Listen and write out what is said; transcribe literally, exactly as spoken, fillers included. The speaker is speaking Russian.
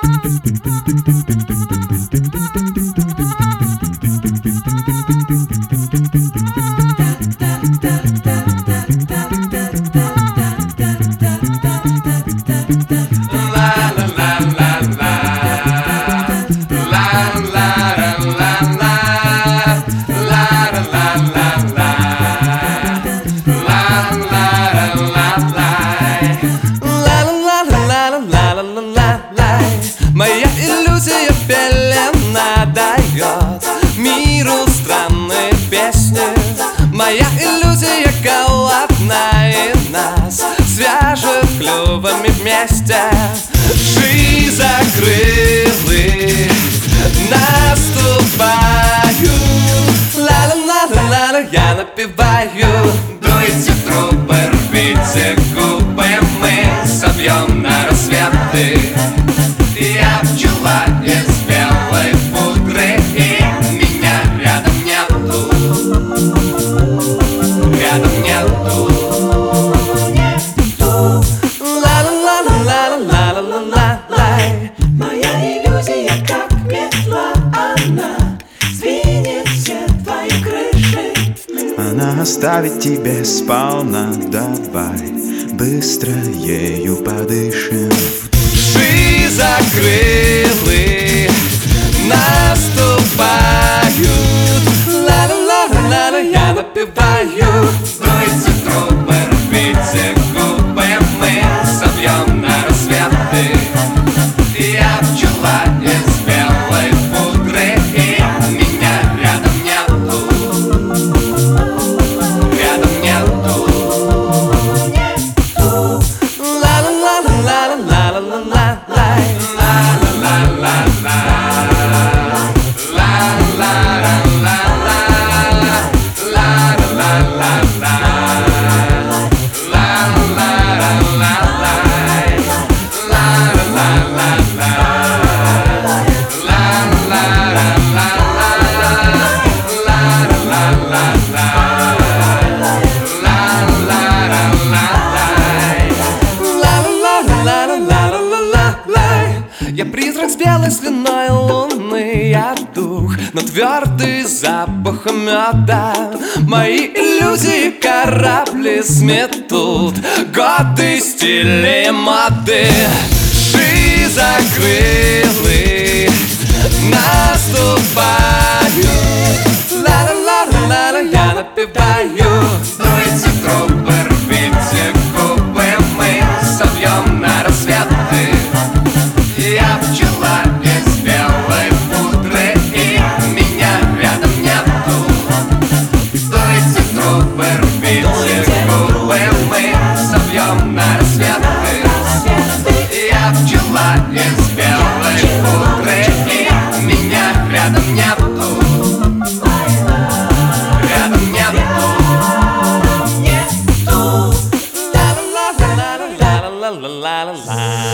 Моя иллюзия пелена дает миру странные песни. Моя иллюзия голодная нас свяжет клювами вместе. Жизнь закрылы наступают. Ла-ла-ла-ла-ла, я напеваю. Дуйте трубы, рвите губы, мы собьем на рассветы. Я пчела из белой пудры, и меня рядом нету. Рядом нету. Ла-ла-ла-ла-ла-ла-ла-ла-ла. Моя иллюзия как метла, она сдвинет все твои крыши. Она оставит тебе сполна, давай быстро ею подышим. Жизнь закрылы наступают. Ла-ла-ла-ла-ла, я напеваю. Дуйте трубы, рвите губы, мы собьем на рассветы. Я пчела из белой пудры, и меня рядом нету. Рядом нету. Я призрак с белой слюной луны, я дух, но твердый запах меда. Мои иллюзии корабли сметут годы стиля и моды. Жизнь закрылы наступают. Ла-ла-ла-ла-ла, я напеваю. Дуйте трубы, рвите губы, мы собьем на рассветы. Я пчела из белой пудры, и меня рядом нету. Дуйте трубы, рвите губы, мы собьем на рассветы. Я пчела из белой пудры, и меня рядом нету. Рядом нету. Нету. Ла-ла-ла-ла-ла-ла-ла-ла.